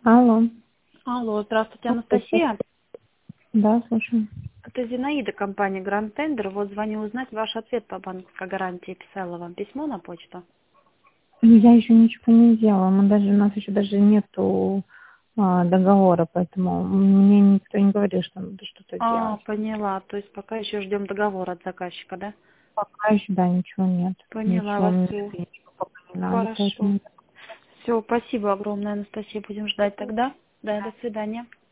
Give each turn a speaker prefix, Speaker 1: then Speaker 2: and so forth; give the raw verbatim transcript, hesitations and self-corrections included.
Speaker 1: Алло.
Speaker 2: Алло, здравствуйте,
Speaker 1: Здравствуйте.
Speaker 2: Анастасия.
Speaker 1: Да, слушаю.
Speaker 2: Это Зинаида, компания Grand Tender. Вот звоню узнать ваш ответ по банковской гарантии. Писала вам письмо на почту.
Speaker 1: Ну, я еще ничего не делала. Мы даже, у нас еще даже нету а, договора, поэтому мне никто не говорил, что надо что-то
Speaker 2: А,
Speaker 1: делать.
Speaker 2: поняла. То есть пока еще ждем договора от заказчика, да?
Speaker 1: Пока еще, да, ничего нет.
Speaker 2: Поняла
Speaker 1: Ничего
Speaker 2: вас,
Speaker 1: мне
Speaker 2: все.
Speaker 1: ничего пока не надо,
Speaker 2: Хорошо.
Speaker 1: поэтому...
Speaker 2: Все, спасибо огромное, Анастасия. Будем ждать тогда. Да, до свидания.